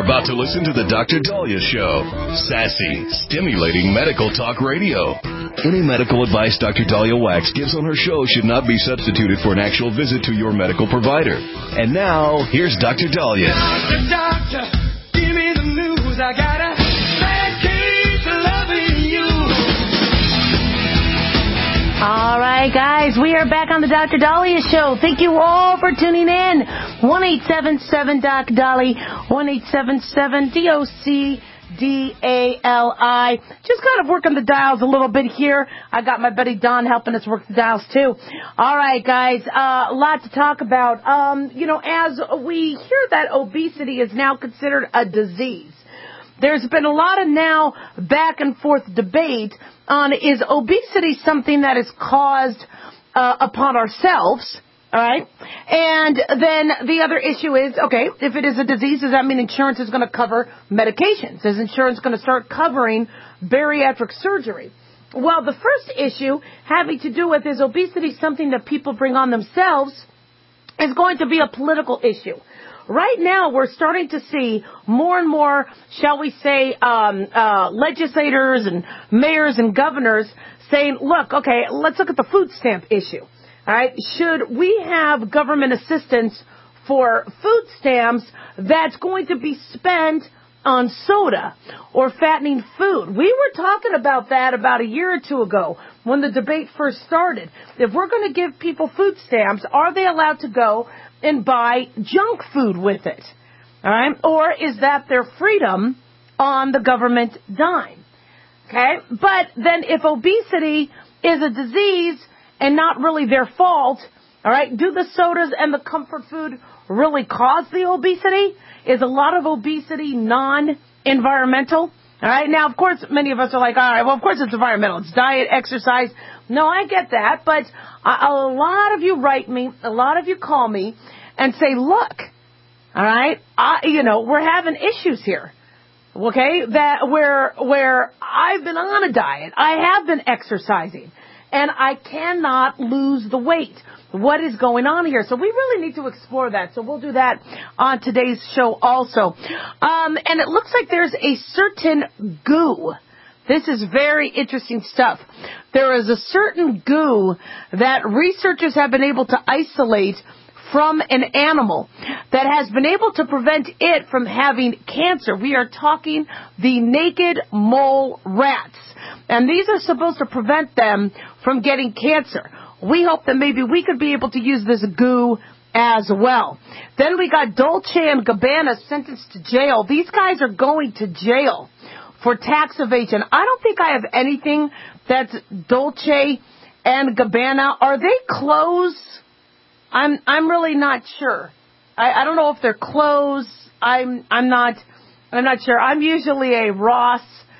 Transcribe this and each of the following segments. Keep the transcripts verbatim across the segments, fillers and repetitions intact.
You're about to listen to the Doctor Daliah Show. Sassy, stimulating medical talk radio. Any medical advice Doctor Daliah Wax gives on her show should not be substituted for an actual visit to your medical provider. And now, here's Doctor Daliah. Doctor, doctor, give me the news. I got a bad case of loving you. All right, guys, we are back on the Doctor Daliah Show. Thank you all for tuning in. one eight seven seven D O C D A L I, one eight seven seven D O C D A L I. Just kind of working the dials a little bit here. I got my buddy Don helping us work the dials too. All right, guys, uh, a lot to talk about. Um, you know, as we hear that obesity is now considered a disease, there's been a lot of now back and forth debate on is obesity something that is caused uh, upon ourselves, all right? And then the other issue is, okay, if it is a disease, does that mean insurance is going to cover medications? Is insurance going to start covering bariatric surgery? Well, the first issue having to do with is obesity something that people bring on themselves is going to be a political issue. Right now, we're starting to see more and more, shall we say, um, uh, legislators and mayors and governors saying, look, okay, let's look at the food stamp issue. All right, should we have government assistance for food stamps that's going to be spent on soda or fattening food? We were talking about that about a year or two ago when the debate first started. If we're going to give people food stamps, are they allowed to go and buy junk food with it? All right? Or is that their freedom on the government dime? Okay? But then if obesity is a disease and not really their fault, all right, do the sodas and the comfort food really cause the obesity? Is a lot of obesity non-environmental? All right? Now, of course, many of us are like, all right, well, of course it's environmental. It's diet, exercise. No, I get that. But a, a lot of you write me, a lot of you call me and say, look, all right, I, you know, we're having issues here. Okay? That where, where I've been on a diet. I have been exercising. And I cannot lose the weight. What is going on here? So we really need to explore that. So we'll do that on today's show also. Um, and it looks like there's a certain goo. This is very interesting stuff. There is a certain goo that researchers have been able to isolate from an animal that has been able to prevent it from having cancer. We are talking the naked mole rats. And these are supposed to prevent them from getting cancer. We hope that maybe we could be able to use this goo as well. Then we got Dolce and Gabbana sentenced to jail. These guys are going to jail for tax evasion. I don't think I have anything that's Dolce and Gabbana. Are they clothes? I'm I'm really not sure. I, I don't know if they're clothes. I'm I'm not I'm not sure. I'm usually a Ross,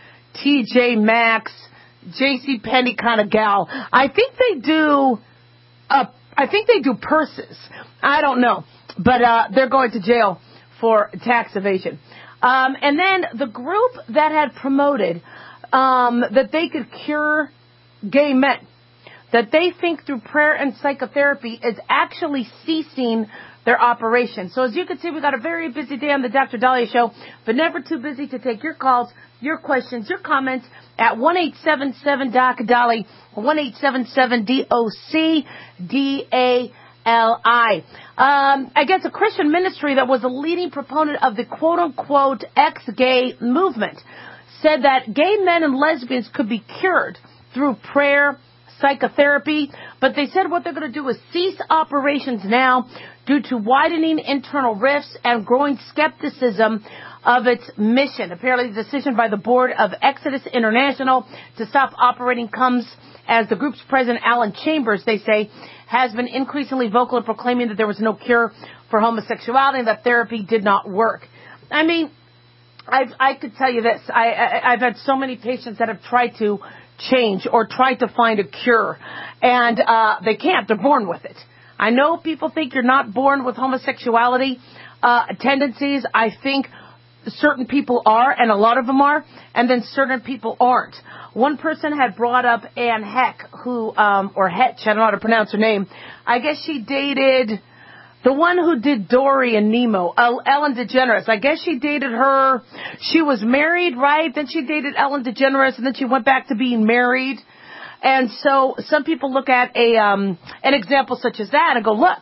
T J Maxx, J C Penney kind of gal. I think they do uh I think they do purses. I don't know. But uh they're going to jail for tax evasion. Um and then the group that had promoted um that they could cure gay men, that they think through prayer and psychotherapy, is actually ceasing their operation. So as you can see, we got a very busy day on the Doctor Daliah Show, but never too busy to take your calls, your questions, your comments at one eight seven seven D O C D A L I, one eight seven seven D O C D A L I. Um, I guess a Christian ministry that was a leading proponent of the quote-unquote ex-gay movement said that gay men and lesbians could be cured through prayer, psychotherapy, but they said what they're going to do is cease operations now due to widening internal rifts and growing skepticism of its mission. Apparently, the decision by the board of Exodus International to stop operating comes as the group's president, Alan Chambers, they say, has been increasingly vocal in proclaiming that there was no cure for homosexuality and that therapy did not work. I mean, I've, I could tell you this. I, I, I've had so many patients that have tried to change or tried to find a cure, and uh, they can't. They're born with it. I know people think you're not born with homosexuality uh, tendencies. I think certain people are, and a lot of them are, and then certain people aren't. One person had brought up Anne Heck, who, um, or Hetch, I don't know how to pronounce her name. I guess she dated The one who did Dory and Nemo, uh, Ellen DeGeneres. I guess she dated her. She was married, right? Then she dated Ellen DeGeneres, and then she went back to being married. And so some people look at a um, an example such as that and go, look,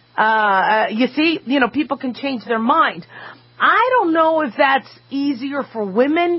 uh, you see, you know, people can change their mind. I don't know if that's easier for women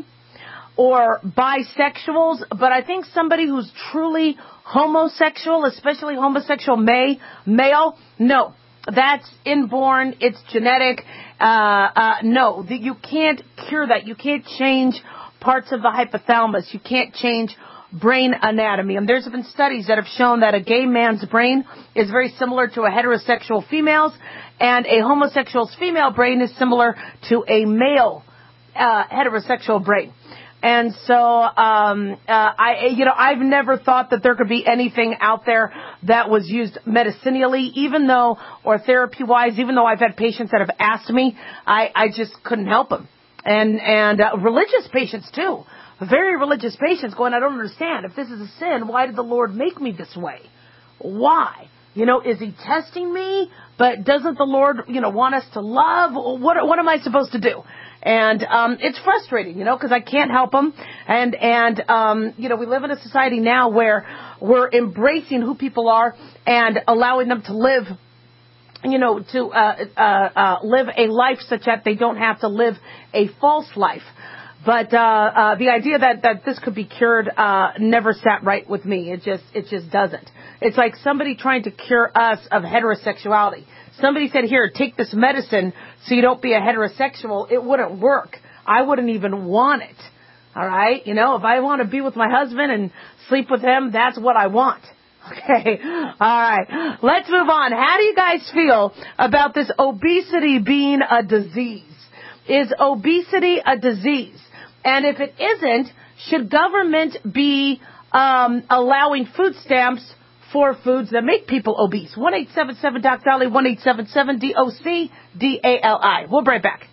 or bisexuals, but I think somebody who's truly homosexual, especially homosexual may, male, no, that's inborn, it's genetic. Uh, uh, no, you can't cure that. You can't change parts of the hypothalamus. You can't change brain anatomy. And there's been studies that have shown that a gay man's brain is very similar to a heterosexual female's, and a homosexual's female brain is similar to a male uh, heterosexual brain. And so, um, uh, I, you know, I've never thought that there could be anything out there that was used medicinally, even though, or therapy-wise, even though I've had patients that have asked me, I, I just couldn't help them. And, and, uh, religious patients too. Very religious patients going, I don't understand. If this is a sin, why did the Lord make me this way? Why? You know, is he testing me? But doesn't the Lord, you know, want us to love? What, what am I supposed to do? And um, it's frustrating, you know, because I can't help them. And, and um, you know, we live in a society now where we're embracing who people are and allowing them to live, you know, to uh, uh, uh, live a life such that they don't have to live a false life. But uh, uh, the idea that, that this could be cured uh, never sat right with me. It just it just doesn't. It's like somebody trying to cure us of heterosexuality. Somebody said, here, take this medicine so you don't be a heterosexual. It wouldn't work. I wouldn't even want it. All right? You know, if I want to be with my husband and sleep with him, that's what I want. Okay. All right. Let's move on. How do you guys feel about this obesity being a disease? Is obesity a disease? And if it isn't, should government be um, allowing food stamps for foods that make people obese? one eight seven seven Doc Dolly, one eight seven seven D O C D A L I. We'll be right back.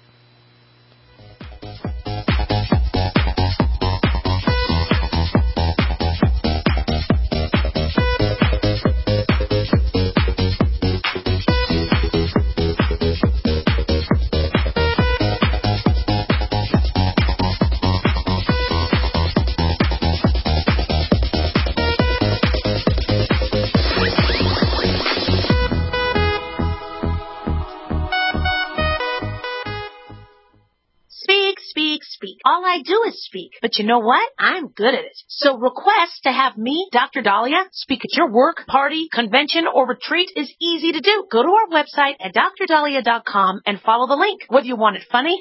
All I do is speak. But you know what? I'm good at it. So request to have me, Doctor Dahlia, speak at your work, party, convention, or retreat is easy to do. Go to our website at dr dahlia dot com and follow the link. Whether you want it funny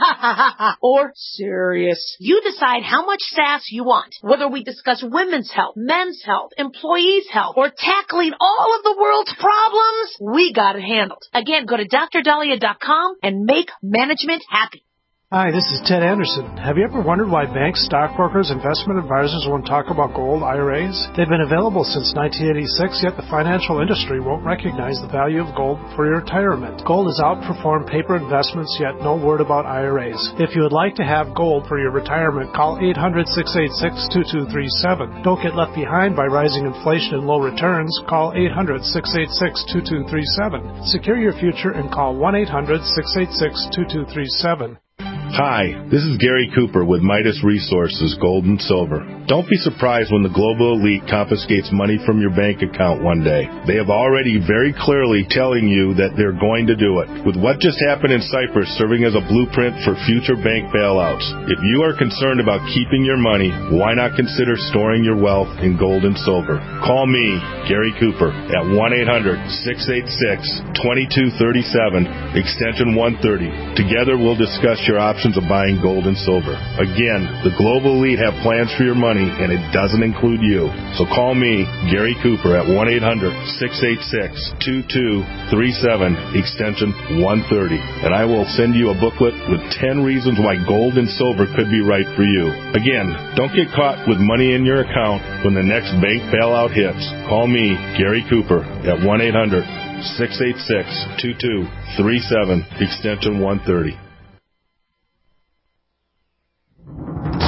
or serious, you decide how much sass you want. Whether we discuss women's health, men's health, employees' health, or tackling all of the world's problems, we got it handled. Again, go to dr dahlia dot com and make management happy. Hi, this is Ted Anderson. Have you ever wondered why banks, stockbrokers, investment advisors won't talk about gold I R As? They've been available since nineteen eighty-six, yet the financial industry won't recognize the value of gold for your retirement. Gold has outperformed paper investments, yet no word about I R As. If you would like to have gold for your retirement, call eight hundred, six eight six, two two three seven. Don't get left behind by rising inflation and low returns. Call eight hundred, six eight six, two two three seven. Secure your future and call one eight hundred, six eight six, two two three seven. Hi, this is Gary Cooper with Midas Resources, Gold and Silver. Don't be surprised when the global elite confiscates money from your bank account one day. They have already very clearly telling you that they're going to do it. With what just happened in Cyprus serving as a blueprint for future bank bailouts, if you are concerned about keeping your money, why not consider storing your wealth in gold and silver? Call me, Gary Cooper, at one eight hundred, six eight six, two two three seven, extension one thirty. Together we'll discuss your options of buying gold and silver. Again, the global elite have plans for your money, and it doesn't include you. So call me, Gary Cooper, at one eight hundred, six eight six, two two three seven, extension one thirty, and I will send you a booklet with ten reasons why gold and silver could be right for you. Again, don't get caught with money in your account when the next bank bailout hits. Call me, Gary Cooper, at one eight hundred, six eight six, two two three seven, extension one thirty.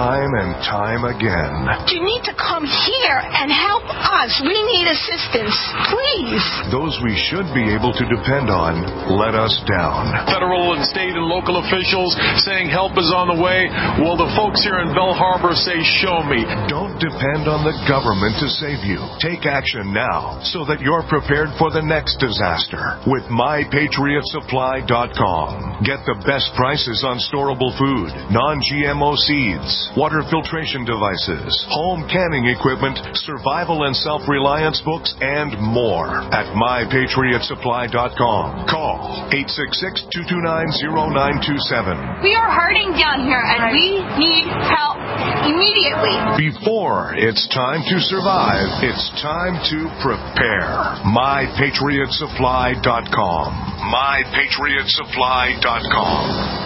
time and time again. You need to come here and help us. We need assistance. Please. Those we should be able to depend on let us down. Federal and state and local officials saying help is on the way. Well, the folks here in Bell Harbor say, show me. Don't depend on the government to save you. Take action now so that you're prepared for the next disaster with my patriot supply dot com. Get the best prices on storable food, non-G M O seeds, water filtration devices, home canning equipment, survival and self-reliance books, and more at my patriot supply dot com. Call eight six six, two two nine, zero nine two seven. We are hurting down here, and we need help immediately. Before it's time to survive, it's time to prepare. my patriot supply dot com. my patriot supply dot com.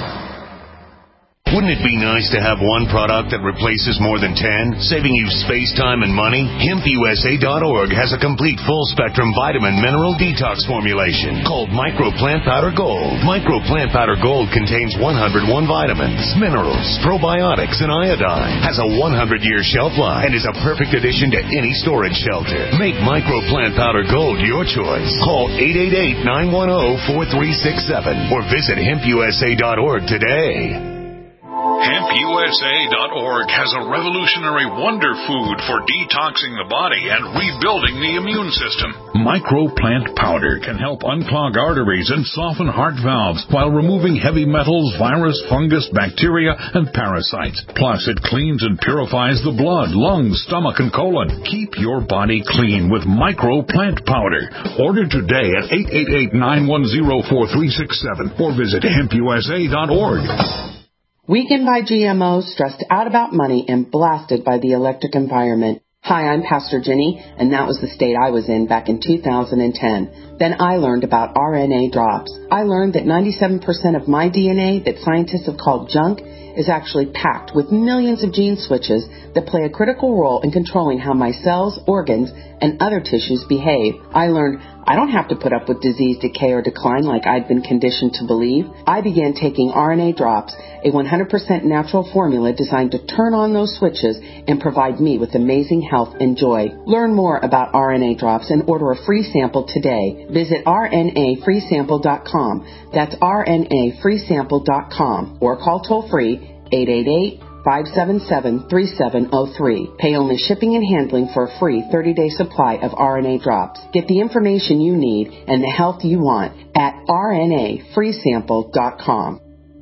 Wouldn't it be nice to have one product that replaces more than ten, saving you space, time, and money? hemp U S A dot org has a complete full-spectrum vitamin mineral detox formulation called Micro Plant Powder Gold. Micro Plant Powder Gold contains one hundred one vitamins, minerals, probiotics, and iodine. Has a one hundred year shelf life and is a perfect addition to any storage shelter. Make Micro Plant Powder Gold your choice. Call eight eight eight, nine one zero, four three six seven or visit hemp U S A dot org today. hemp U S A dot org has a revolutionary wonder food for detoxing the body and rebuilding the immune system. Microplant powder can help unclog arteries and soften heart valves while removing heavy metals, virus, fungus, bacteria, and parasites. Plus, it cleans and purifies the blood, lungs, stomach, and colon. Keep your body clean with Microplant powder. Order today at eight eight eight, nine one zero, four three six seven or visit hemp U S A dot org. Weakened by G M Os, stressed out about money, and blasted by the electric environment. Hi, I'm Pastor Jenny, and that was the state I was in back in two thousand ten. Then I learned about R N A drops. I learned that ninety-seven percent of my D N A that scientists have called junk is actually packed with millions of gene switches that play a critical role in controlling how my cells, organs, and other tissues behave. I learned I don't have to put up with disease, decay, or decline like I'd been conditioned to believe. I began taking R N A drops, a one hundred percent natural formula designed to turn on those switches and provide me with amazing health and joy. Learn more about R N A drops and order a free sample today. Visit R N A free sample dot com. That's R N A free sample dot com or call toll free eight eight eight, five seven seven, three seven zero three. Pay only shipping and handling for a free thirty day supply of R N A drops. Get the information you need and the health you want at R N A free sample dot com.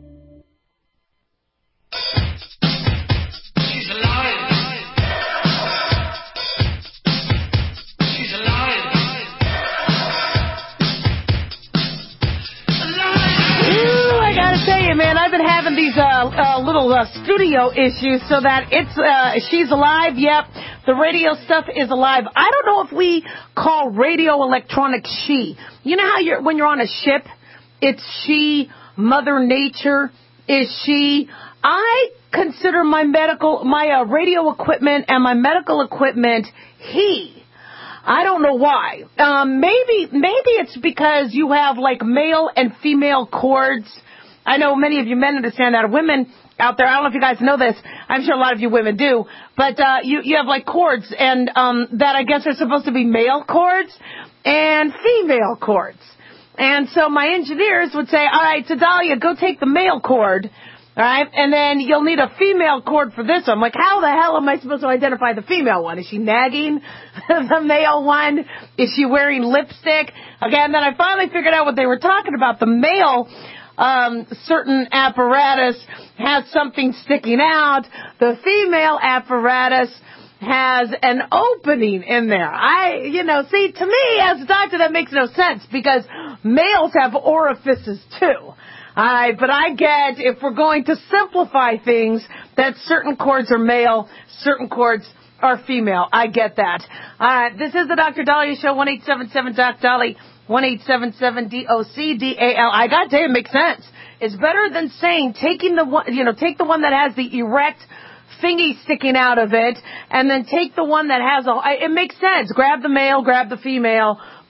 Man, I've been having these uh, uh, little uh, studio issues so that it's uh, she's alive. Yep, the radio stuff is alive. I don't know if we call radio electronics she. You know how you're when you're on a ship, it's she. Mother Nature is she. I consider my medical, my uh, radio equipment and my medical equipment he. I don't know why. Um, maybe maybe it's because you have like male and female cords. I know many of you men understand that. Women out there, I don't know if you guys know this. I'm sure a lot of you women do. But uh, you, you have like cords and um, that I guess are supposed to be male cords and female cords. And so my engineers would say, all right, so Dahlia, go take the male cord. All right, and then you'll need a female cord for this one. I'm like, how the hell am I supposed to identify the female one? Is she nagging the male one? Is she wearing lipstick? Okay, and then I finally figured out what they were talking about. The male Um, certain apparatus has something sticking out. The female apparatus has an opening in there. I, you know, see, to me, as a doctor, that makes no sense because males have orifices too. I, but I get, if we're going to simplify things, that certain cords are male, certain cords are female. I get that. Uh, this is the Doctor Dahlia Show, one eight seven seven Doc Dolly. one eight seven seven D O C D A L. I got to tell you, it makes sense. It's better than saying taking the one, you know, take the one that has the erect thingy sticking out of it, and then take the one that has a. It makes sense. Grab the male, grab the female,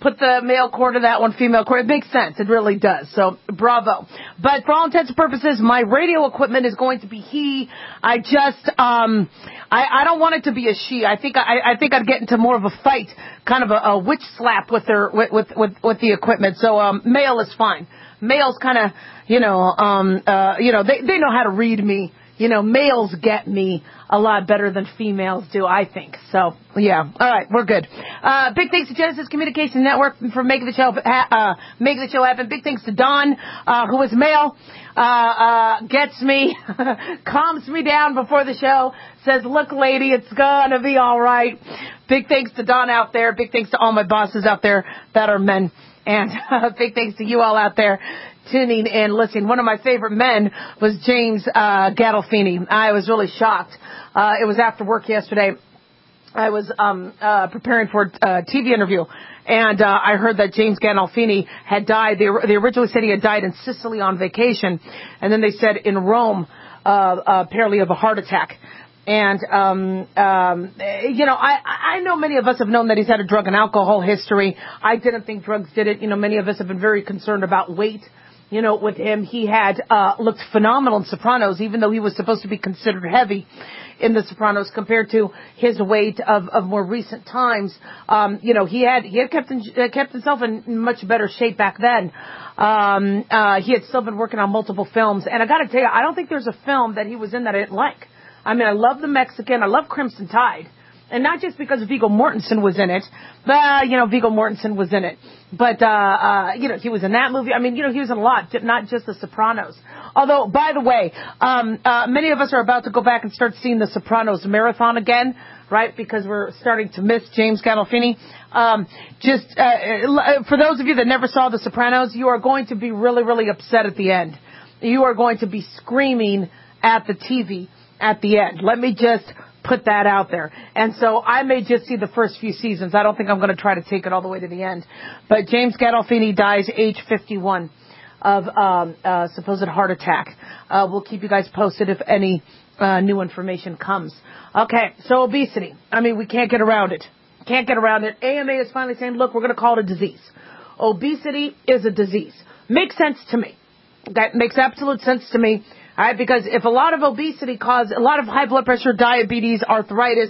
put the male cord to that one, female cord. It makes sense. It really does. So, bravo. But for all intents and purposes, my radio equipment is going to be he. I just, um, I, I don't want it to be a she. I think I, I think I'd get into more of a fight, kind of a, a witch slap with their with with with, with the equipment. So, um, male is fine. Males kind of, you know, um, uh, you know, they they know how to read me. You know, males get me a lot better than females do, I think. So, yeah. All right, we're good. Uh, big thanks to Genesis Communication Network for making the show, uh, making the show happen. Big thanks to Don, uh, who is male, uh, uh, gets me, calms me down before the show, says, look, lady, it's gonna be all right. Big thanks to Don out there. Big thanks to all my bosses out there that are men. And uh, big thanks to you all out there tuning in, listening. One of my favorite men was James uh, Gandolfini. I was really shocked. Uh, it was after work yesterday. I was um, uh, preparing for a T V interview, and uh, I heard that James Gandolfini had died. They, they originally said he had died in Sicily on vacation, and then they said in Rome, uh, apparently of a heart attack. And, um, um, you know, I, I know many of us have known that he's had a drug and alcohol history. I didn't think drugs did it. You know, many of us have been very concerned about weight. You know, with him, he had, uh, looked phenomenal in Sopranos, even though he was supposed to be considered heavy in The Sopranos compared to his weight of, of more recent times. Um, you know, he had, he had kept, in, uh, kept himself in much better shape back then. Um, uh, he had still been working on multiple films. And I gotta tell you, I don't think there's a film that he was in that I didn't like. I mean, I love The Mexican. I love Crimson Tide. And not just because Viggo Mortensen was in it, but, uh, you know, Viggo Mortensen was in it. But, uh, uh, you know, he was in that movie. I mean, you know, he was in a lot, not just The Sopranos. Although, by the way, um, uh, many of us are about to go back and start seeing The Sopranos marathon again, right? Because we're starting to miss James Gandolfini. Um, just, uh, for those of you that never saw The Sopranos, you are going to be really, really upset at the end. You are going to be screaming at the T V at the end. Let me just put that out there. And so I may just see the first few seasons. I don't think I'm going to try to take it all the way to the end. But James Gandolfini dies age fifty-one of um, uh, supposed heart attack. Uh, we'll keep you guys posted if any uh, new information comes. Okay, so obesity. I mean, we can't get around it. Can't get around it. A M A is finally saying, look, we're going to call it a disease. Obesity is a disease. Makes sense to me. That makes absolute sense to me. All right, because if a lot of obesity causes, a lot of high blood pressure, diabetes, arthritis,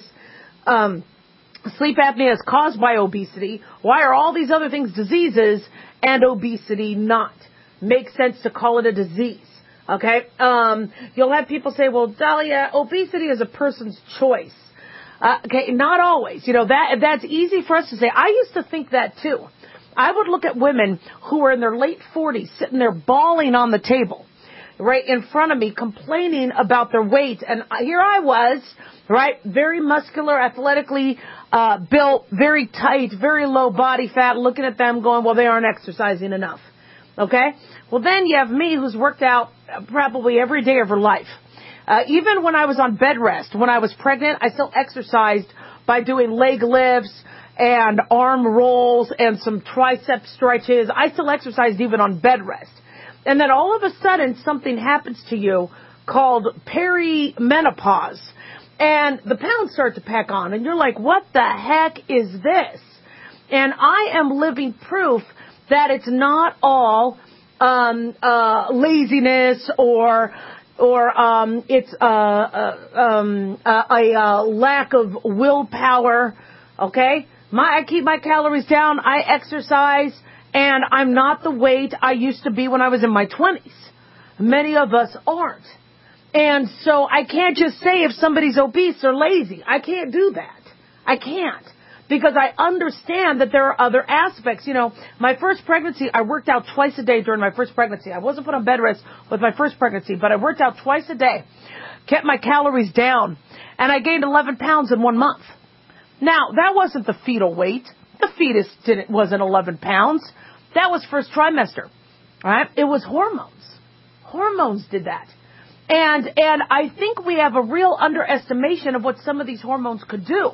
um, sleep apnea is caused by obesity, why are all these other things diseases and obesity not? Makes sense to call it a disease. Okay? Um, you'll have people say, well, Dahlia, obesity is a person's choice. Uh, okay, not always. You know, that that's easy for us to say. I used to think that too. I would look at women who were in their late forties sitting there bawling on the table, right in front of me, complaining about their weight. And here I was, right, very muscular, athletically uh, built, very tight, very low body fat, looking at them going, well, they aren't exercising enough. Okay? Well, then you have me who's worked out probably every day of her life. Uh, even when I was on bed rest, when I was pregnant, I still exercised by doing leg lifts and arm rolls and some tricep stretches. I still exercised even on bed rest. And then all of a sudden, something happens to you called perimenopause. And the pounds start to pack on. And you're like, what the heck is this? And I am living proof that it's not all um, uh, laziness or or um, it's uh, uh, um, uh, a uh, lack of willpower. Okay? My, I keep my calories down. I exercise. And I'm not the weight I used to be when I was in my twenties. Many of us aren't. And so I can't just say if somebody's obese or lazy. I can't do that. I can't. Because I understand that there are other aspects. You know, my first pregnancy, I worked out twice a day during my first pregnancy. I wasn't put on bed rest with my first pregnancy, but I worked out twice a day. Kept my calories down. And I gained eleven pounds in one month. Now, that wasn't the fetal weight. The fetus didn't, wasn't eleven pounds. That was first trimester, all right? It was hormones. Hormones did that. And and I think we have a real underestimation of what some of these hormones could do.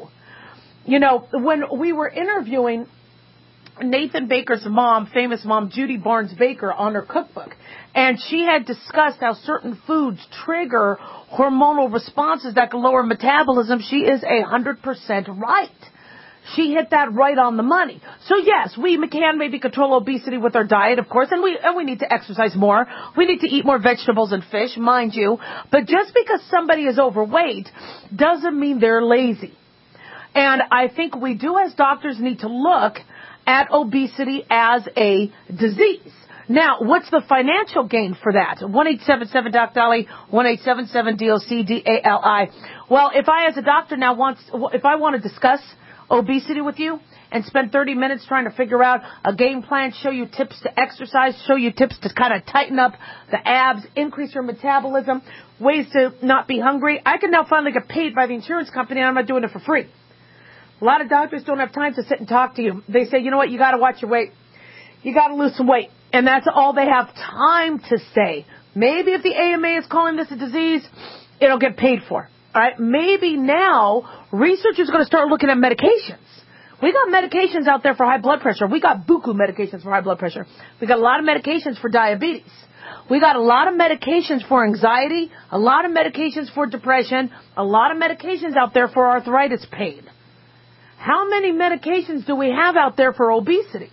You know, when we were interviewing Nathan Baker's mom, famous mom, Judy Barnes Baker, on her cookbook, and she had discussed how certain foods trigger hormonal responses that can lower metabolism, she is one hundred percent right. she hit that right on the money. So yes, we can maybe control obesity with our diet, of course, and we and we need to exercise more. We need to eat more vegetables and fish, mind you. But just because somebody is overweight doesn't mean they're lazy. And I think we do as doctors need to look at obesity as a disease. Now, what's the financial gain for that? one eight seven seven doc Dolly, one eight seven seven D O C D A L I. Well, if I as a doctor now wants, if I want to discuss obesity with you and spend thirty minutes trying to figure out a game plan, show you tips to exercise, show you tips to kind of tighten up the abs, increase your metabolism, ways to not be hungry, I can now finally get paid by the insurance company and I'm not doing it for free. A lot of doctors don't have time to sit and talk to you. They say, you know what, you got to watch your weight. You got to lose some weight. And that's all they have time to say. Maybe if the A M A is calling this a disease, it'll get paid for. All right? Maybe now researchers are going to start looking at medications. We got medications out there for high blood pressure. We got buku medications for high blood pressure. We got a lot of medications for diabetes. We got a lot of medications for anxiety, a lot of medications for depression, a lot of medications out there for arthritis pain. How many medications do we have out there for obesity?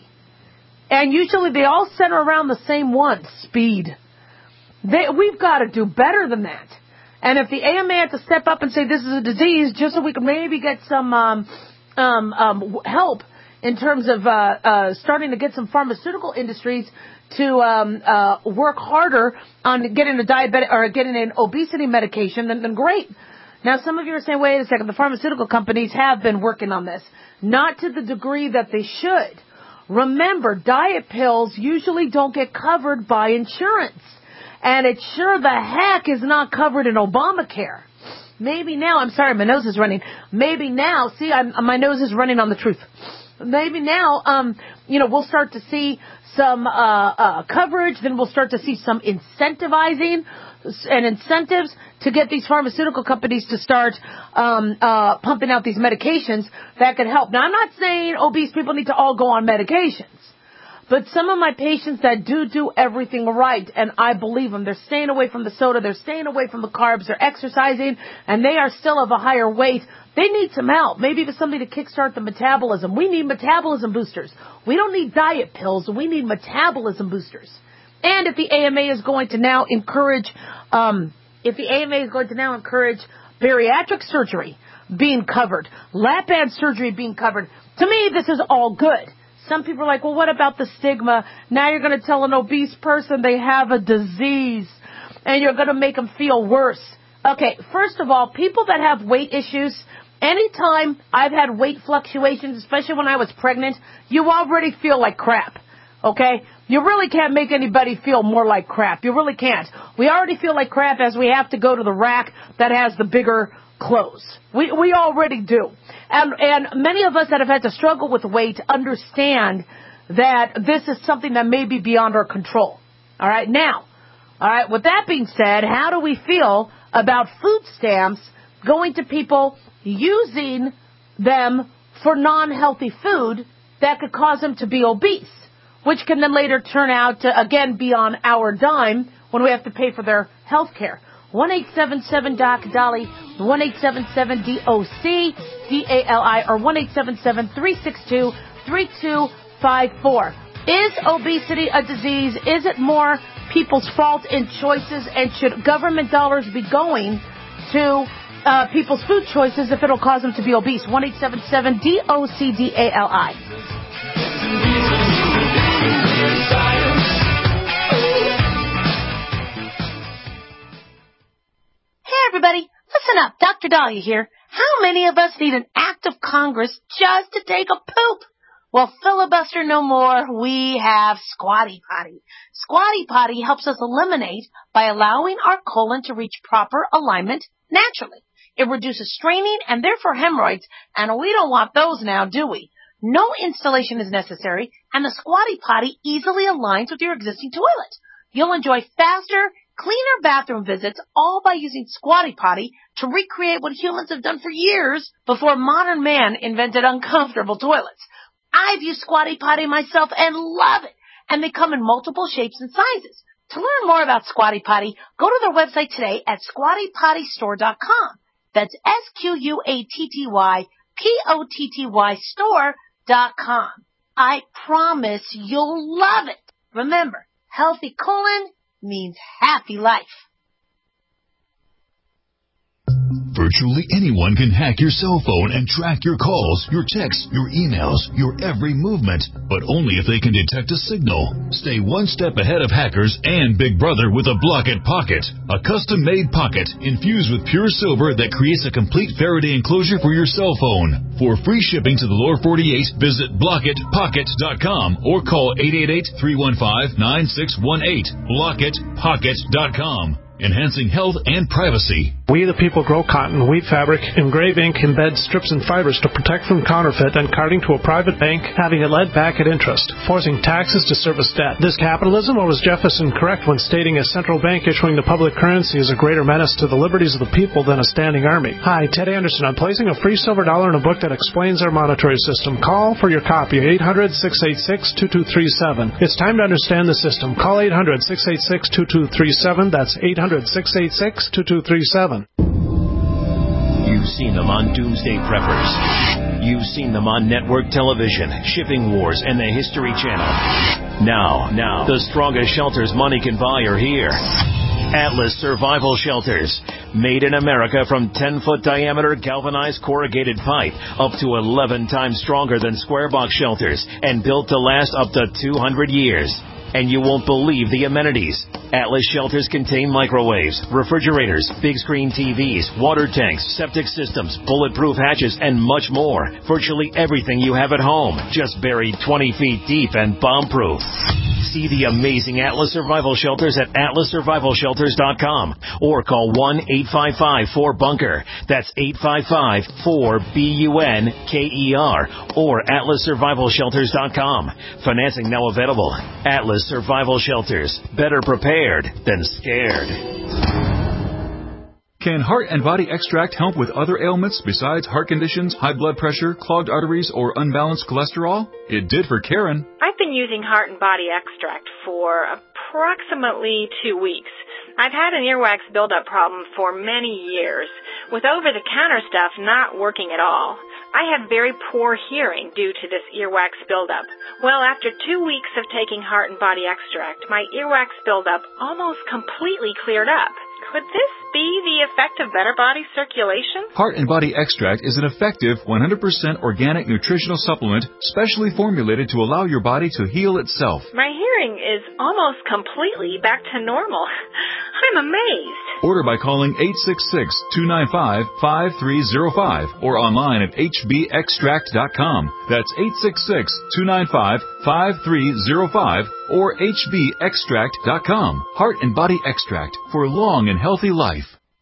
And usually they all center around the same one, speed. They, we've got to do better than that. And if the A M A had to step up and say this is a disease, just so we can maybe get some um, um, um, help in terms of uh, uh, starting to get some pharmaceutical industries to um, uh, work harder on getting a diabetic or getting an obesity medication, then, then great. Now, some of you are saying, wait a second, the pharmaceutical companies have been working on this. Not to the degree that they should. Remember, diet pills usually don't get covered by insurance. And it sure the heck is not covered in Obamacare. Maybe now, I'm sorry, my nose is running. Maybe now, see, I'm, my nose is running on the truth. Maybe now, um, you know, we'll start to see some uh, uh, coverage. Then we'll start to see some incentivizing and incentives to get these pharmaceutical companies to start um, uh, pumping out these medications that could help. Now, I'm not saying obese people need to all go on medications. But some of my patients that do do everything right, and I believe them, they're staying away from the soda, they're staying away from the carbs, they're exercising, and they are still of a higher weight, they need some help. Maybe even something to kickstart the metabolism. We need metabolism boosters. We don't need diet pills. We need metabolism boosters. And if the A M A is going to now encourage, um, if the A M A is going to now encourage bariatric surgery being covered, lap band surgery being covered, to me, this is all good. Some people are like, well, what about the stigma? Now you're going to tell an obese person they have a disease and you're going to make them feel worse. Okay, first of all, people that have weight issues, anytime I've had weight fluctuations, especially when I was pregnant, you already feel like crap. Okay? You really can't make anybody feel more like crap. You really can't. We already feel like crap as we have to go to the rack that has the bigger clothes. We we already do. And and many of us that have had to struggle with weight understand that this is something that may be beyond our control. All right, now, all right, with that being said, how do we feel about food stamps going to people using them for non-healthy food that could cause them to be obese, which can then later turn out to, again, be on our dime when we have to pay for their health care? one eight seven seven doc Dolly, one eight seven seven D O C D A L I, or one eight seven seven, three six two, three two five four. Is obesity a disease? Is it more people's fault in choices? And should government dollars be going to uh, people's food choices if it'll cause them to be obese? one eight seven seven D O C D A L I. Everybody, listen up. Doctor Dahlia here. How many of us need an act of Congress just to take a poop? Well, filibuster no more. We have Squatty Potty. Squatty Potty helps us eliminate by allowing our colon to reach proper alignment naturally. It reduces straining and therefore hemorrhoids, and we don't want those now, do we? No installation is necessary, and the Squatty Potty easily aligns with your existing toilet. You'll enjoy faster, cleaner bathroom visits, all by using Squatty Potty to recreate what humans have done for years before modern man invented uncomfortable toilets. I've used Squatty Potty myself and love it, and they come in multiple shapes and sizes. To learn more about Squatty Potty, go to their website today at squatty potty store dot com. That's S Q U A T T Y P O T T Y store dot com. I promise you'll love it. Remember, healthy colon means happy life. Virtually anyone can hack your cell phone and track your calls, your texts, your emails, your every movement, but only if they can detect a signal. Stay one step ahead of hackers and Big Brother with a Block-It Pocket, a custom-made pocket infused with pure silver that creates a complete Faraday enclosure for your cell phone. For free shipping to the lower forty-eight, visit block it pocket dot com or call eight eight eight, three one five, nine six one eight. block it pocket dot com. Enhancing health and privacy. We the people grow cotton, weave fabric, engrave ink, embed strips and fibers to protect from counterfeit and carting to a private bank, having it led back at interest, forcing taxes to service debt. This capitalism, or was Jefferson correct when stating a central bank issuing the public currency is a greater menace to the liberties of the people than a standing army? Hi, Ted Anderson. I'm placing a free silver dollar in a book that explains our monetary system. Call for your copy, eight hundred, six eight six, two two three seven. It's time to understand the system. Call eight hundred, six eight six, two two three seven. That's eight hundred, six eight six, two two three seven. You've seen them on Doomsday Preppers. You've seen them on network television, Shipping Wars, and the History Channel. Now, now, the strongest shelters money can buy are here. Atlas Survival Shelters. Made in America from ten-foot diameter galvanized corrugated pipe, up to eleven times stronger than square box shelters, and built to last up to two hundred years. And you won't believe the amenities. Atlas shelters contain microwaves, refrigerators, big screen T Vs, water tanks, septic systems, bulletproof hatches, and much more. Virtually everything you have at home, just buried twenty feet deep and bomb-proof. See the amazing Atlas Survival Shelters at atlas survival shelters dot com or call one eight five five four bunker. That's eight five five four B U N K E R or atlas survival shelters dot com. Financing now available. Atlas Survival Shelters. Better prepared than scared. Can Heart and Body Extract help with other ailments besides heart conditions, high blood pressure, clogged arteries, or unbalanced cholesterol? It did for Karen. I've been using Heart and Body Extract for approximately two weeks. I've had an earwax buildup problem for many years, with over-the-counter stuff not working at all. I had very poor hearing due to this earwax buildup. Well, after two weeks of taking Heart and Body Extract, my earwax buildup almost completely cleared up. Could this be the effect of better body circulation? Heart and Body Extract is an effective one hundred percent organic nutritional supplement specially formulated to allow your body to heal itself. My hearing is almost completely back to normal. I'm amazed. Order by calling eight six six, two nine five, five three zero five or online at h b extract dot com. That's eight six six, two nine five, five three zero five or h b extract dot com. Heart and Body Extract for a long and healthy life.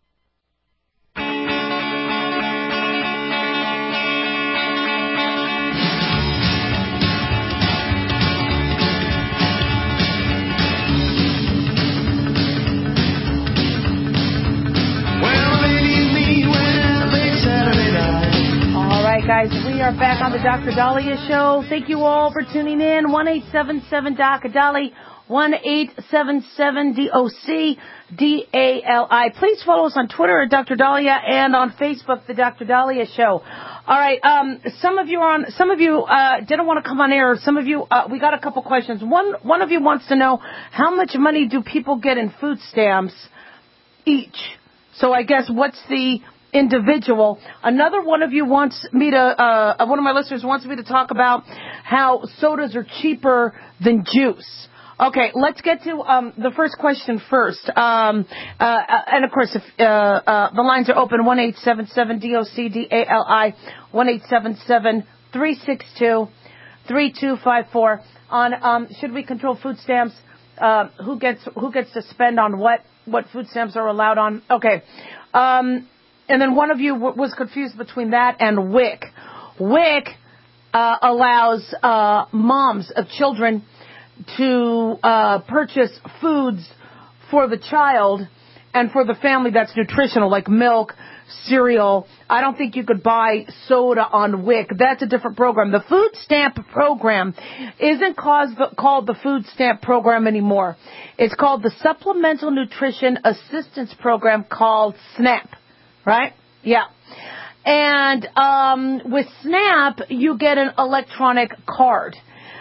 Guys, we are back on the Doctor Dahlia Show. Thank you all for tuning in. one eight seven seven D O C D A L I, one eight seven seven D O C D A L I. Please follow us on Twitter at Doctor Dahlia and on Facebook, the Doctor Dahlia Show. All right, um, some of you are on. Some of you uh, didn't want to come on air. Some of you, uh, we got a couple questions. One, one of you wants to know how much money do people get in food stamps each? So I guess what's the individual. Another one of you wants me to, uh, one of my listeners wants me to talk about how sodas are cheaper than juice. Okay, let's get to um, the first question first. Um, uh, and, of course, if, uh, uh, the lines are open, one eight seven seven D O C D A L I, one eight seven seven, three six two, three two five four. On um, should we control food stamps? Uh, who gets who gets to spend on what? What food stamps are allowed on? Okay. Um, and then one of you w- was confused between that and W I C. W I C uh, allows uh, moms of children to uh, purchase foods for the child and for the family that's nutritional, like milk, cereal. I don't think you could buy soda on W I C. That's a different program. The food stamp program isn't called the, called the food stamp program anymore. It's called the Supplemental Nutrition Assistance Program, called SNAP, right? Yeah. And um, with SNAP, you get an electronic card.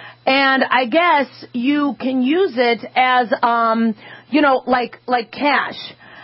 And I guess you can use it as, um, you know, like like cash.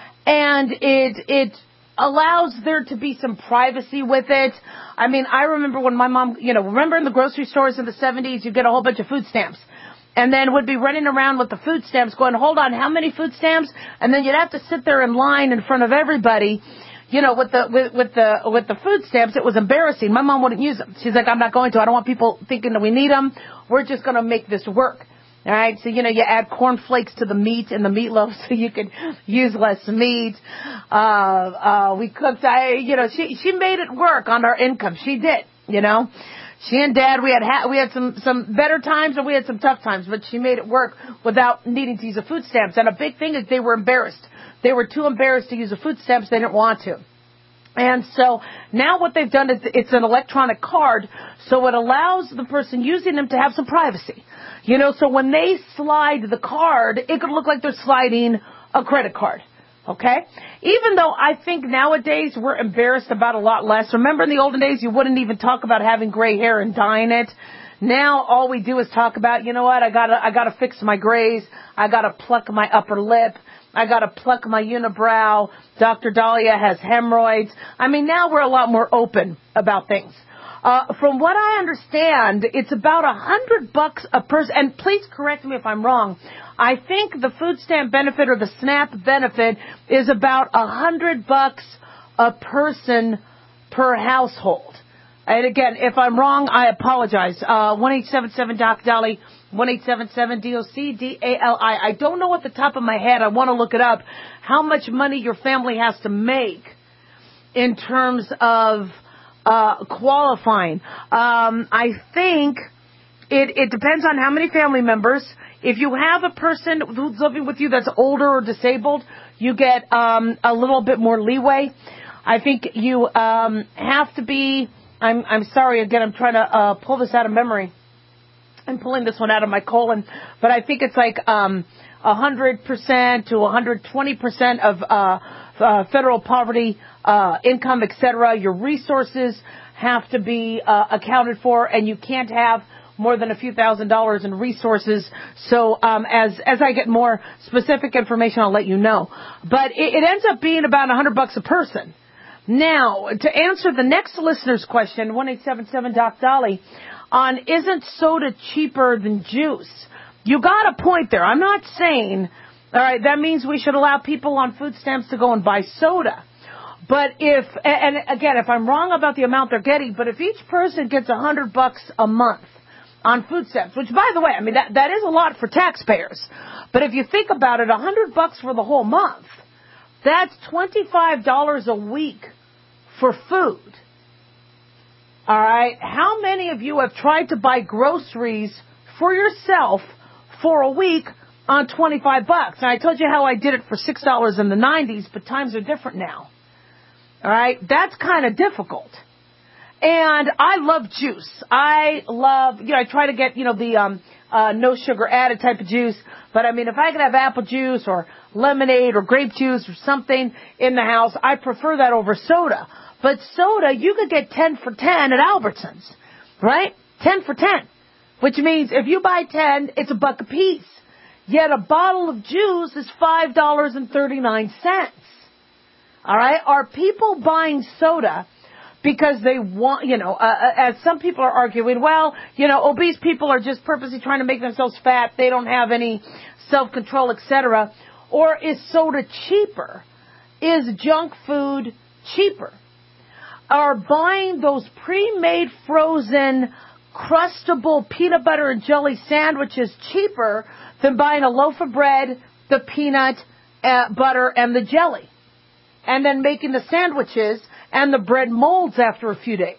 And it it allows there to be some privacy with it. I mean, I remember when my mom, you know, remember in the grocery stores in the seventies, you get a whole bunch of food stamps. And then would be running around with the food stamps going, hold on, how many food stamps? And then you'd have to sit there in line in front of everybody, you know, with the with, with the with the food stamps. It was embarrassing. My mom wouldn't use them. She's like, I'm not going to. I don't want people thinking that we need them. We're just going to make this work. All right. So, you know, you add cornflakes to the meat and the meatloaf so you could use less meat. Uh, uh, we cooked, I, you know, she, she made it work on our income. She did, you know. She and Dad, we had ha- we had some, some better times and we had some tough times, but she made it work without needing to use the food stamps. And a big thing is they were embarrassed. They were too embarrassed to use the food stamps. They didn't want to. And so now what they've done is it's an electronic card, so it allows the person using them to have some privacy. You know, so when they slide the card, it could look like they're sliding a credit card. Okay? Even though I think nowadays we're embarrassed about a lot less. Remember in the olden days you wouldn't even talk about having gray hair and dyeing it. Now all we do is talk about, you know what, I gotta, I gotta fix my grays. I gotta pluck my upper lip. I gotta pluck my unibrow. Doctor Dahlia has hemorrhoids. I mean, now we're a lot more open about things. Uh, from what I understand, it's about a hundred bucks a person. And please correct me if I'm wrong. I think the food stamp benefit or the SNAP benefit is about a hundred bucks a person per household. And again, if I'm wrong, I apologize. Uh, one eight seven seven Doc Dolly, one eight seven seven D O C D A L I. I don't know off the top of my head. I want to look it up. How much money your family has to make in terms of uh, qualifying. Um, I think it, it depends on how many family members. If you have a person who's living with you that's older or disabled, you get um, a little bit more leeway. I think you um, have to be... I'm I'm sorry, again, I'm trying to uh, pull this out of memory. I'm pulling this one out of my colon. But I think it's like um, one hundred percent to one hundred twenty percent of uh, uh, federal poverty uh, income, et cetera. Your resources have to be uh, accounted for, and you can't have more than a few thousand dollars in resources. So um, as as I get more specific information, I'll let you know. But it, it ends up being about one hundred bucks a person. Now, to answer the next listener's question, one eight seven seven Doc Dolly, on isn't soda cheaper than juice? You got a point there. I'm not saying, all right, that means we should allow people on food stamps to go and buy soda. But if, and again, if I'm wrong about the amount they're getting, but if each person gets a hundred bucks a month on food stamps, which by the way, I mean, that, that is a lot for taxpayers. But if you think about it, a hundred bucks for the whole month, that's twenty-five dollars a week for food. All right. How many of you have tried to buy groceries for yourself for a week on twenty-five bucks? And I told you how I did it for six dollars in the nineties, but times are different now. All right. That's kind of difficult. And I love juice. I love, you know, I try to get, you know, the um, uh, no sugar added type of juice. But I mean, if I could have apple juice or lemonade or grape juice or something in the house, I prefer that over soda. But soda, you could get ten for ten at Albertsons, right? ten for ten, which means if you buy ten, it's a buck a piece. Yet a bottle of juice is five dollars and thirty-nine cents. All right? Are people buying soda because they want, you know, uh, as some people are arguing, well, you know, obese people are just purposely trying to make themselves fat. They don't have any self-control, et cetera. Or is soda cheaper? Is junk food cheaper? Are buying those pre-made frozen crustable peanut butter and jelly sandwiches cheaper than buying a loaf of bread, the peanut uh, butter, and the jelly? And then making the sandwiches and the bread molds after a few days.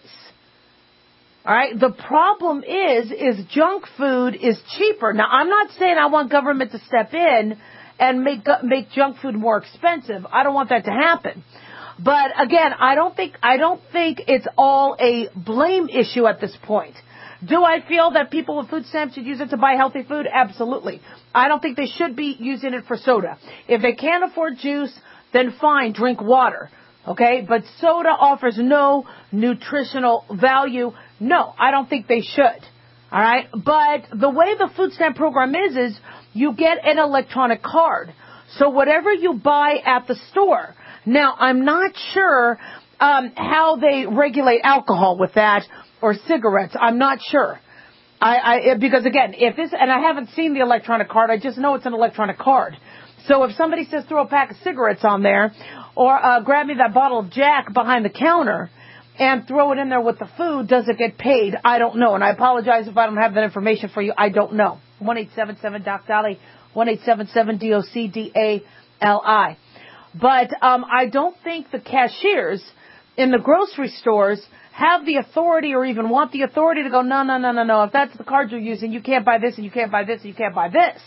All right. The problem is, is junk food is cheaper. Now, I'm not saying I want government to step in and make make junk food more expensive. I don't want that to happen. But again, I don't think I don't think it's all a blame issue at this point. Do I feel that people with food stamps should use it to buy healthy food? Absolutely. I don't think they should be using it for soda. If they can't afford juice, then fine, drink water. Okay, but soda offers no nutritional value. No, I don't think they should. All right, but the way the food stamp program is, is you get an electronic card. So whatever you buy at the store. Now, I'm not sure um, how they regulate alcohol with that or cigarettes. I'm not sure. I, I because again, if this, and I haven't seen the electronic card, I just know it's an electronic card. So if somebody says throw a pack of cigarettes on there, or uh, grab me that bottle of Jack behind the counter and throw it in there with the food, does it get paid? I don't know. And I apologize if I don't have that information for you. I don't know. one eight seven seven doc Dolly, one eight seven seven D O C D A L I. But um, I don't think the cashiers in the grocery stores have the authority or even want the authority to go, no, no, no, no, no. If that's the card you're using, you can't buy this and you can't buy this and you can't buy this.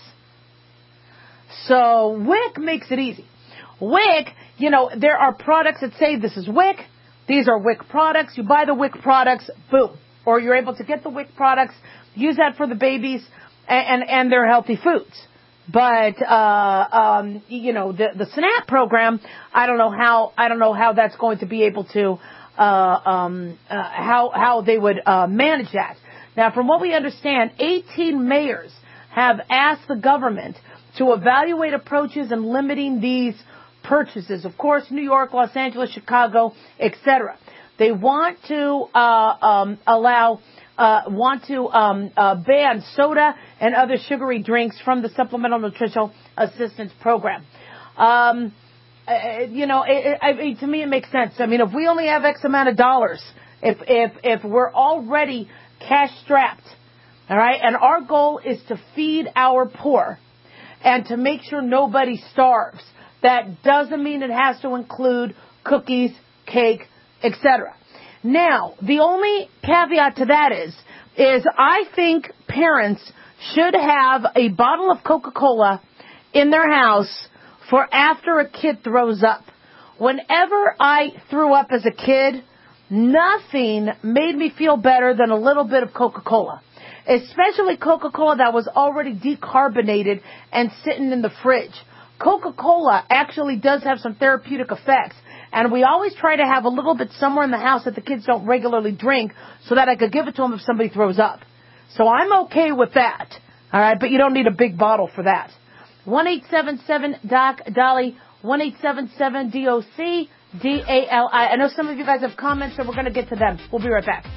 So WIC makes it easy. WIC, you know, there are products that say this is WIC. These are WIC products. You buy the WIC products, boom. Or you're able to get the WIC products, use that for the babies, and, and, and they're healthy foods. But, uh, um, you know, the, the SNAP program, I don't know how, I don't know how that's going to be able to, uh, um, uh, how, how they would, uh, manage that. Now, from what we understand, eighteen mayors have asked the government to evaluate approaches in limiting these purchases. Of course, New York, Los Angeles, Chicago, et cetera. They want to, uh, um, allow, Uh, want to um, uh, ban soda and other sugary drinks from the Supplemental Nutritional Assistance Program. Um, uh, you know, it, it, it, to me it makes sense. I mean, if we only have X amount of dollars, if if if we're already cash strapped, all right, and our goal is to feed our poor and to make sure nobody starves, that doesn't mean it has to include cookies, cake, et cetera. Now, the only caveat to that is, is I think parents should have a bottle of Coca-Cola in their house for after a kid throws up. Whenever I threw up as a kid, nothing made me feel better than a little bit of Coca-Cola. Especially Coca-Cola that was already decarbonated and sitting in the fridge. Coca-Cola actually does have some therapeutic effects. And we always try to have a little bit somewhere in the house that the kids don't regularly drink so that I could give it to them if somebody throws up. So I'm okay with that. All right, but you don't need a big bottle for that. one eight seven seven doc Dolly, one eight seven seven D O C D A L I. I know some of you guys have comments, so we're going to get to them. We'll be right back.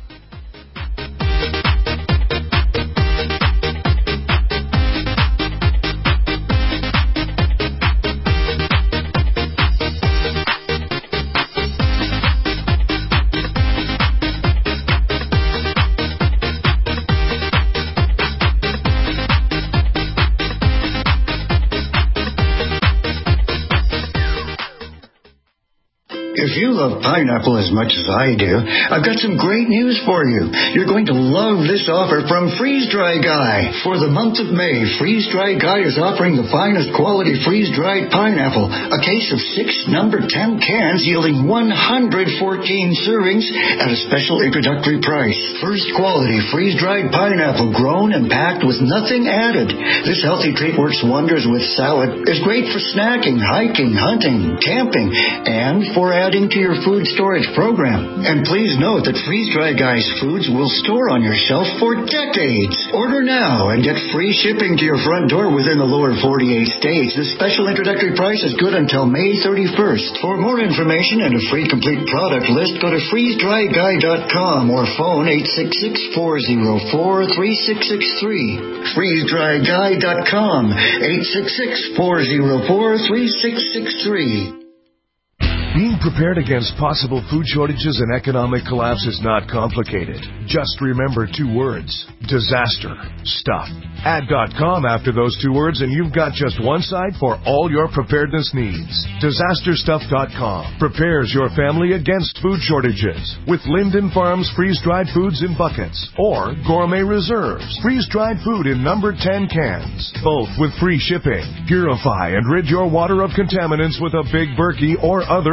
If you love pineapple as much as I do, I've got some great news for you. You're going to love this offer from Freeze Dry Guy. For the month of May, Freeze Dry Guy is offering the finest quality freeze-dried pineapple, a case of six number ten cans yielding one hundred fourteen servings at a special introductory price. First quality freeze-dried pineapple grown and packed with nothing added. This healthy treat works wonders with salad, is great for snacking, hiking, hunting, camping, and for adding to your food storage program. And please note that Freeze Dry Guy's foods will store on your shelf for decades. Order now and get free shipping to your front door within the lower forty-eight states. This special introductory price is good until May thirty-first. For more information and a free complete product list, go to freeze dry guy dot com or phone eight six six, four zero four, three six six three. freeze dry guy dot com, eight six six, four zero four, three six six three. Being prepared against possible food shortages and economic collapse is not complicated. Just remember two words: disaster stuff. Add .com after those two words and you've got just one site for all your preparedness needs. disaster stuff dot com prepares your family against food shortages with Linden Farms freeze-dried foods in buckets or Gourmet Reserves freeze-dried food in number ten cans, both with free shipping. Purify and rid your water of contaminants with a Big Berkey or other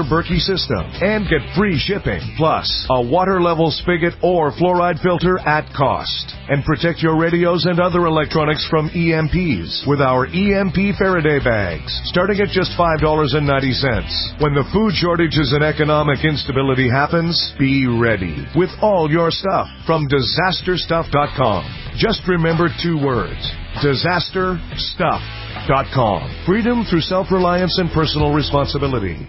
Berkey system and get free shipping, plus a water level spigot or fluoride filter at cost. And protect your radios and other electronics from E M Ps with our E M P Faraday bags, starting at just five dollars and ninety cents. When the food shortages and economic instability happens, be ready with all your stuff from disaster stuff dot com. Just remember two words: disaster stuff dot com. Freedom through self-reliance and personal responsibility.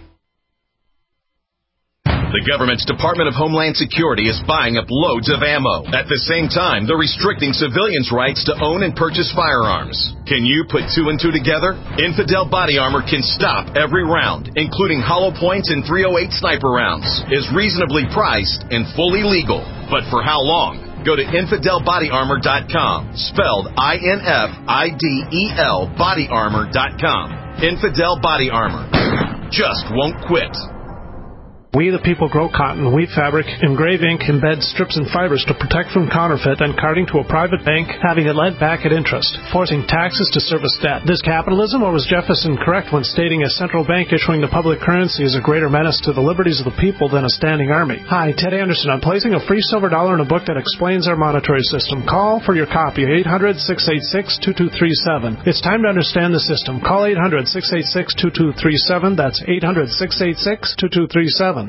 The government's Department of Homeland Security is buying up loads of ammo. At the same time, they're restricting civilians' rights to own and purchase firearms. Can you put two and two together? Infidel Body Armor can stop every round, including hollow points and three oh eight sniper rounds, is reasonably priced and fully legal. But for how long? Go to infidel body armor dot com, spelled I N F I D E L body armor dot com. Infidel Body Armor. Just won't quit. We the people grow cotton, weave fabric, engrave ink, embed strips and fibers to protect from counterfeit and carting to a private bank, having it lent back at interest, forcing taxes to service debt. This capitalism, or was Jefferson correct when stating a central bank issuing the public currency is a greater menace to the liberties of the people than a standing army? Hi, Ted Anderson. I'm placing a free silver dollar in a book that explains our monetary system. Call for your copy, eight hundred, six eight six, two two three seven. It's time to understand the system. Call eight hundred, six eight six, two two three seven. That's eight hundred, six eight six, two two three seven.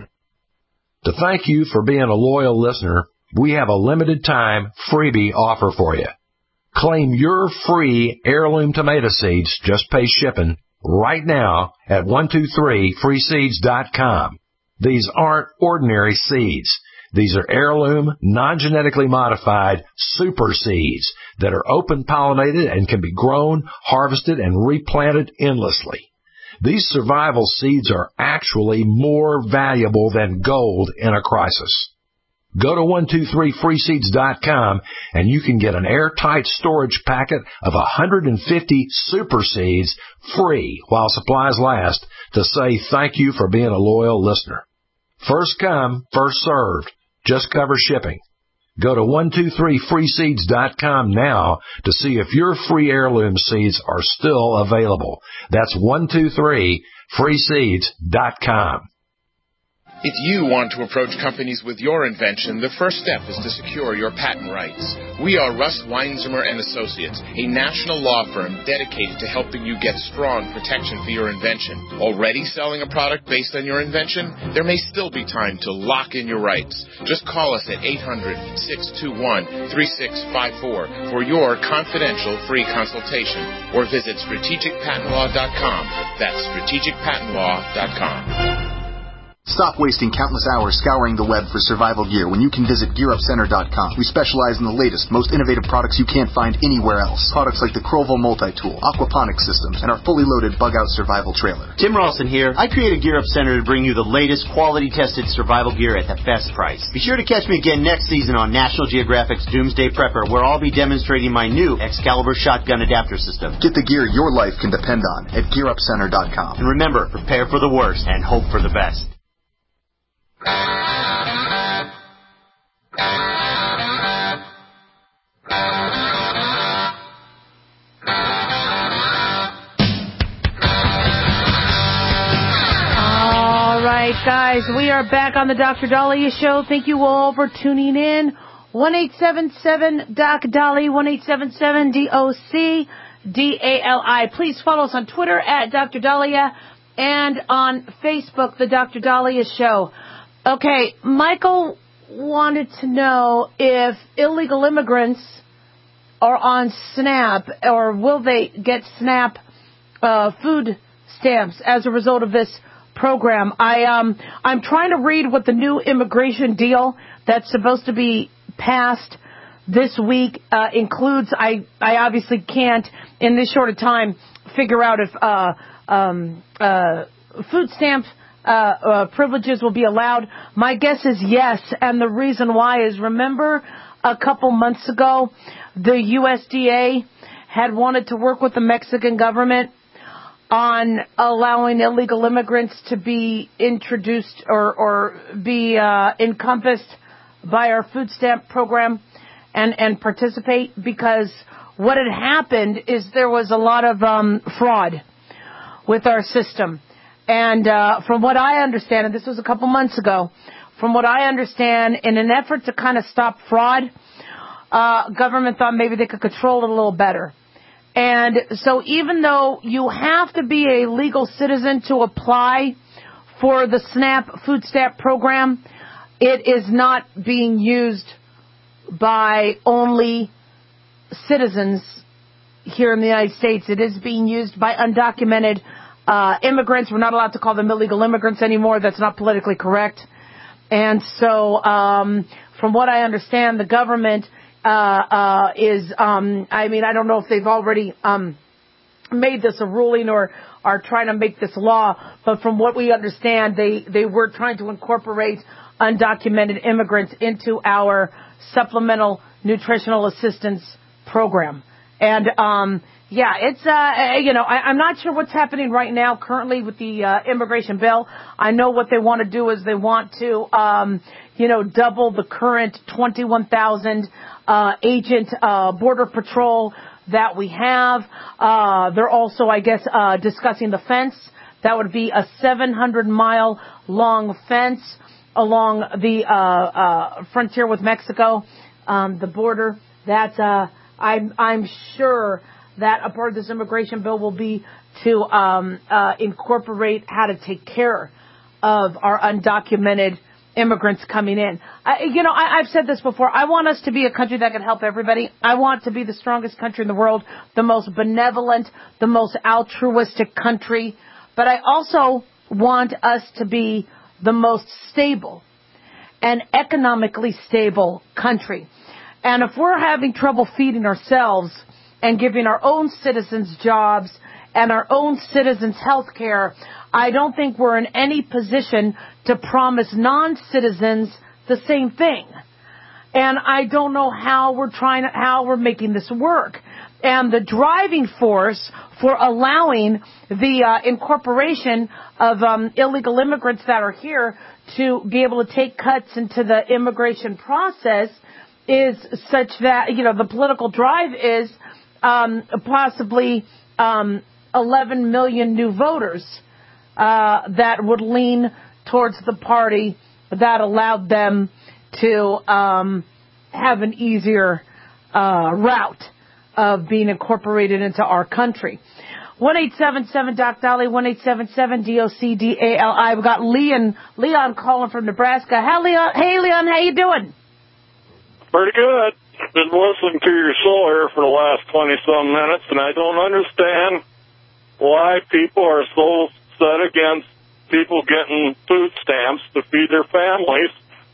To thank you for being a loyal listener, we have a limited time freebie offer for you. Claim your free heirloom tomato seeds, just pay shipping, right now at one two three free seeds dot com. These aren't ordinary seeds. These are heirloom, non-genetically modified super seeds that are open-pollinated and can be grown, harvested, and replanted endlessly. These survival seeds are actually more valuable than gold in a crisis. Go to one two three free seeds dot com and you can get an airtight storage packet of one hundred fifty super seeds free while supplies last to say thank you for being a loyal listener. First come, first served. Just cover shipping. Go to one two three free seeds dot com now to see if your free heirloom seeds are still available. That's one two three free seeds dot com. If you want to approach companies with your invention, the first step is to secure your patent rights. We are Russ Weinzimmer and Associates, a national law firm dedicated to helping you get strong protection for your invention. Already selling a product based on your invention? There may still be time to lock in your rights. Just call us at eight hundred, six two one, three six five four for your confidential free consultation, or visit strategic patent law dot com. That's strategic patent law dot com. Stop wasting countless hours scouring the web for survival gear when you can visit gear up center dot com. We specialize in the latest, most innovative products you can't find anywhere else. Products like the Crovo multi-tool, aquaponics systems, and our fully loaded bug-out survival trailer. Tim Ralston here. I created Gear Up Center to bring you the latest quality-tested survival gear at the best price. Be sure to catch me again next season on National Geographic's Doomsday Prepper, where I'll be demonstrating my new Excalibur shotgun adapter system. Get the gear your life can depend on at gear up center dot com. And remember, prepare for the worst and hope for the best. All right, guys, we are back on the Doctor Dahlia Show. Thank you all for tuning in. one eight seven seven Doc Dolly, one eight seven seven D O C D A L I. Please follow us on Twitter at Doctor Dahlia and on Facebook, The Doctor Dahlia Show. Okay, Michael wanted to know if illegal immigrants are on SNAP, or will they get SNAP uh, food stamps as a result of this program. I um I'm trying to read what the new immigration deal that's supposed to be passed this week uh, includes. I I obviously can't in this short of time figure out if uh um uh food stamps. Uh, uh, privileges will be allowed. My guess is yes, and the reason why is, remember a couple months ago, the U S D A had wanted to work with the Mexican government on allowing illegal immigrants to be introduced or, or be uh, encompassed by our food stamp program and, and participate, because what had happened is there was a lot of um, fraud with our system. And uh, from what I understand, and this was a couple months ago, from what I understand, in an effort to kind of stop fraud, uh, government thought maybe they could control it a little better. And so even though you have to be a legal citizen to apply for the SNAP food stamp program, it is not being used by only citizens here in the United States. It is being used by undocumented uh, immigrants. We're not allowed to call them illegal immigrants anymore. That's not politically correct. And so um, from what I understand, the government uh, uh, is, um, I mean, I don't know if they've already um, made this a ruling or are trying to make this law, but from what we understand, they, they were trying to incorporate undocumented immigrants into our supplemental nutritional assistance program. And, um, yeah, it's, uh, you know, I, I'm not sure what's happening right now currently with the uh, immigration bill. I know what they want to do is they want to, um, you know, double the current twenty-one thousand uh, agent uh, border patrol that we have. Uh, they're also, I guess, uh, discussing the fence. That would be a seven hundred mile long fence along the uh, uh, frontier with Mexico, um, the border. That uh, I'm I'm sure that a part of this immigration bill will be to um, uh, incorporate how to take care of our undocumented immigrants coming in. I, you know, I, I've said this before. I want us to be a country that can help everybody. I want to be the strongest country in the world, the most benevolent, the most altruistic country. But I also want us to be the most stable and economically stable country. And if we're having trouble feeding ourselves and giving our own citizens jobs and our own citizens health care, I don't think we're in any position to promise non-citizens the same thing. And I don't know how we're trying to, how we're making this work. And the driving force for allowing the uh, incorporation of um, illegal immigrants that are here to be able to take cuts into the immigration process is such that, you know, the political drive is um, possibly um, eleven million new voters uh, that would lean towards the party that allowed them to um, have an easier uh, route of being incorporated into our country. one eight seven seven Doc Dolly, one eight seven seven D O C D A L I. We've got Leon, Leon calling from Nebraska. Hey, Leon, hey, Leon, how you doing? Pretty good. Been listening to your show here for the last twenty-some minutes, and I don't understand why people are so set against people getting food stamps to feed their families.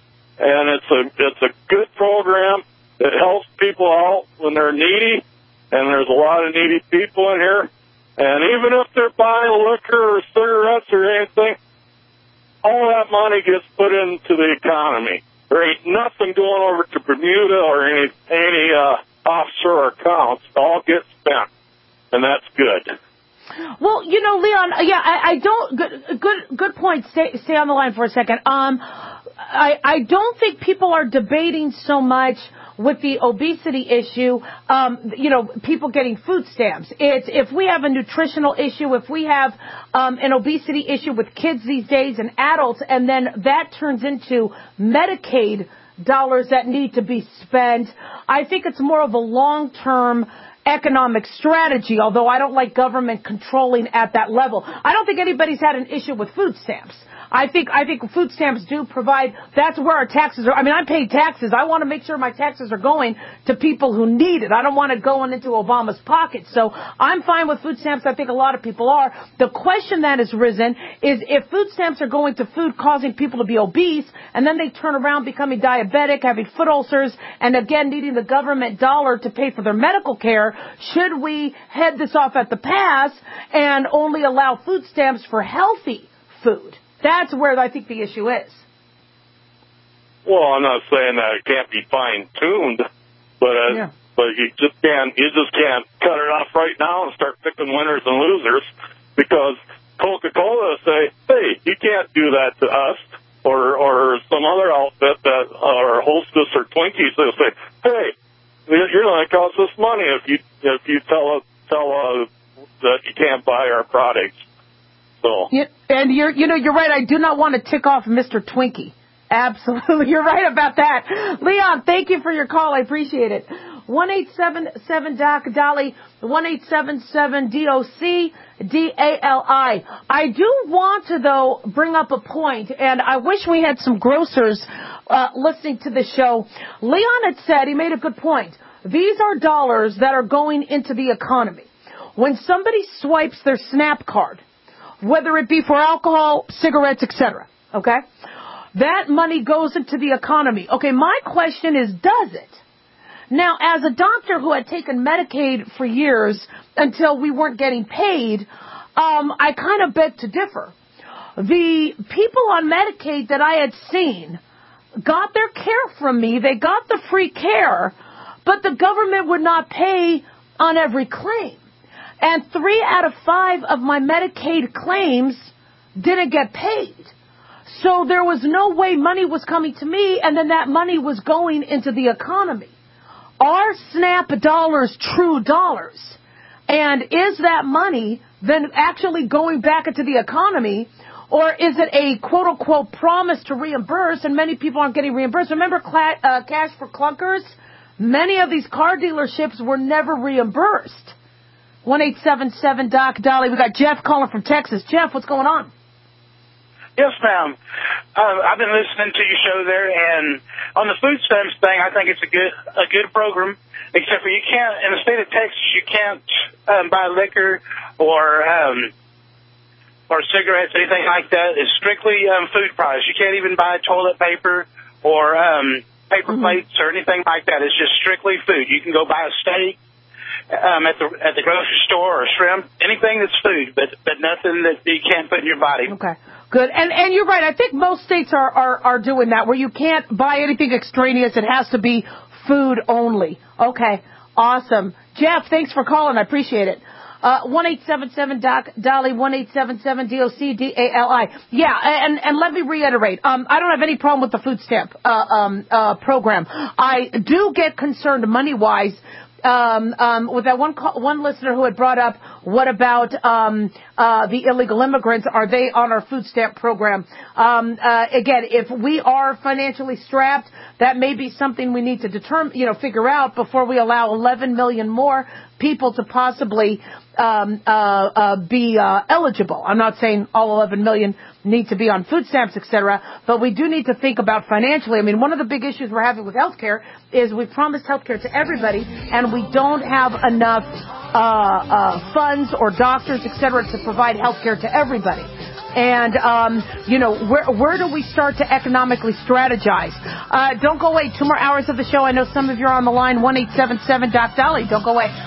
And it's a it's a good program. It helps people out when they're needy, and there's a lot of needy people in here. And even if they're buying liquor or cigarettes or anything, all that money gets put into the economy. There ain't nothing going over to Bermuda or any any uh, offshore accounts. It all gets spent, and that's good. Well, you know, Leon, yeah, I, I don't. Good, good, good point. Stay, stay on the line for a second. Um, I, I don't think people are debating so much with the obesity issue, um, you know, people getting food stamps. It's if we have a nutritional issue, if we have um, an obesity issue with kids these days and adults, and then that turns into Medicaid dollars that need to be spent, I think it's more of a long-term economic strategy, although I don't like government controlling at that level. I don't think anybody's had an issue with food stamps. I think I think food stamps do provide, that's where our taxes are. I mean, I pay taxes. I want to make sure my taxes are going to people who need it. I don't want it going into Obama's pocket. So I'm fine with food stamps. I think a lot of people are. The question that has risen is if food stamps are going to food causing people to be obese, and then they turn around becoming diabetic, having foot ulcers, and again needing the government dollar to pay for their medical care, should we head this off at the pass and only allow food stamps for healthy food? That's where I think the issue is. Well, I'm not saying that it can't be fine-tuned, but uh, yeah. but you just can't you just can't cut it off right now and start picking winners and losers, because Coca-Cola say, hey, you can't do that to us, or or some other outfit that or Hostess or Twinkies, they'll say, hey, you're going to cost us money if you if you tell tell uh, that you can't buy our products. So You, and you're, you know, you're right. I do not want to tick off Mister Twinkie. Absolutely. You're right about that. Leon, thank you for your call. I appreciate it. one eight seven seven Doc Dolly, one eight seven seven D O C D A L I. I do want to, though, bring up a point, and I wish we had some grocers uh, listening to the show. Leon had said, he made a good point, these are dollars that are going into the economy. When somebody swipes their SNAP card, whether it be for alcohol, cigarettes, et cetera, okay, that money goes into the economy. Okay, my question is, does it? Now, as a doctor who had taken Medicaid for years until we weren't getting paid, um, I kind of beg to differ. The people on Medicaid that I had seen got their care from me. They got the free care, but the government would not pay on every claim. And three out of five of my Medicaid claims didn't get paid. So there was no way money was coming to me, and then that money was going into the economy. Are SNAP dollars true dollars? And is that money then actually going back into the economy, or is it a quote-unquote promise to reimburse, and many people aren't getting reimbursed? Remember cla- uh, Cash for Clunkers? Many of these car dealerships were never reimbursed. one eight seven seven Doc Dolly. We got Jeff calling from Texas. Jeff, what's going on? Yes, ma'am. Uh, I've been listening to your show there, and on the food stamps thing, I think it's a good a good program. Except for you can't in the state of Texas, you can't um, buy liquor or um, or cigarettes, anything like that. It's strictly um, food price. You can't even buy toilet paper or um, paper mm-hmm. plates or anything like that. It's just strictly food. You can go buy a steak um, at the at the grocery store or shrimp, anything that's food, but but nothing that you can't put in your body. Okay. Good. And and you're right. I think most states are, are, are doing that, where you can't buy anything extraneous. It has to be food only. Okay. Awesome. Jeff, thanks for calling. I appreciate it. Uh, one eight seven seven Doc Dolly, one eight seven seven D O C D A L I. Yeah, and, and let me reiterate. Um, I don't have any problem with the food stamp uh, um, uh, program. I do get concerned money-wise Um, um, with that one call, one listener who had brought up, what about um, uh, the illegal immigrants? Are they on our food stamp program? Um, uh, again, if we are financially strapped, that may be something we need to determine, you know, figure out before we allow eleven million more people to possibly um, uh, uh, be uh, eligible. I'm not saying all eleven million need to be on food stamps, et cetera, but we do need to think about financially. I mean, one of the big issues we're having with healthcare is we promised healthcare to everybody, and we don't have enough uh, uh, funds or doctors, et cetera, to provide healthcare to everybody. And, um, you know, where where do we start to economically strategize? Uh, don't go away. Two more hours of the show. I know some of you are on the line. one eight seven seven Doc Dolly. Don't go away.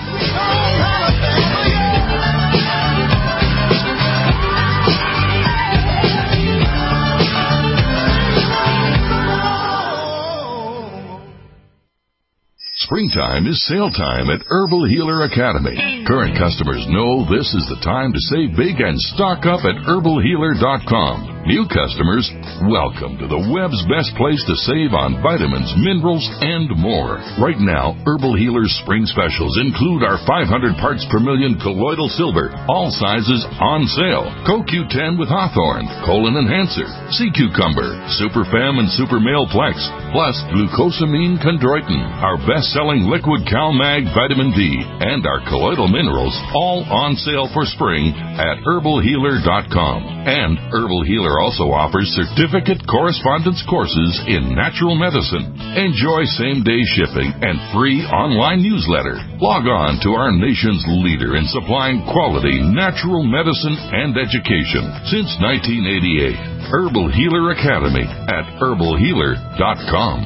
Springtime is sale time at Herbal Healer Academy. Current customers know this is the time to save big and stock up at herbal healer dot com. New customers, welcome to the web's best place to save on vitamins, minerals, and more. Right now, Herbal Healer's spring specials include our five hundred parts per million colloidal silver, all sizes on sale. Co Q ten with Hawthorne, Colon Enhancer, Sea Cucumber, Super Fem and Super Male Plex, plus Glucosamine Chondroitin, our best-selling liquid CalMag Vitamin D, and our colloidal minerals, all on sale for spring at herbal healer dot com. And Herbal Healer also offers certificate correspondence courses in natural medicine. Enjoy same-day shipping and free online newsletter. Log on to our nation's leader in supplying quality natural medicine and education since nineteen eighty-eight. Herbal Healer Academy at herbal healer dot com.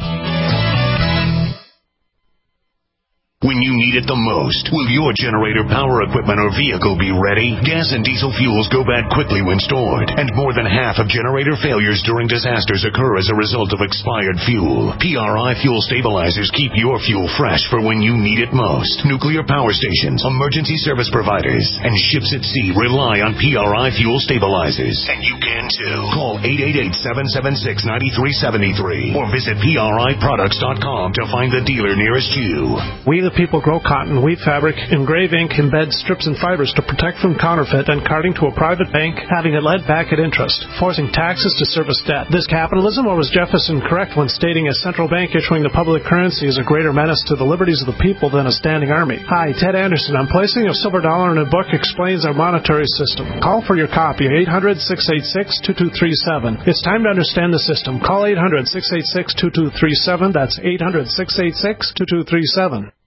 When you need it the most, will your generator, power equipment, or vehicle be ready? Gas and diesel fuels go bad quickly when stored, and more than half of generator failures during disasters occur as a result of expired fuel. P R I Fuel Stabilizers keep your fuel fresh for when you need it most. Nuclear power stations, emergency service providers, and ships at sea rely on P R I Fuel Stabilizers. And you can too. Call eight eight eight, seven seven six, nine three seven three or visit P R I products dot com to find the dealer nearest you. We the people grow cotton, weave fabric, engrave ink, embed strips and fibers to protect from counterfeit, and carting to a private bank, having it led back at interest, forcing taxes to service debt. This capitalism, or was Jefferson correct when stating a central bank issuing the public currency is a greater menace to the liberties of the people than a standing army? Hi, Ted Anderson. I'm placing a silver dollar in a book explains our monetary system. Call for your copy, eight hundred, six eight six, two two three seven. It's time to understand the system. Call eight hundred, six eight six, two two three seven. That's eight hundred, six eight six, two two three seven.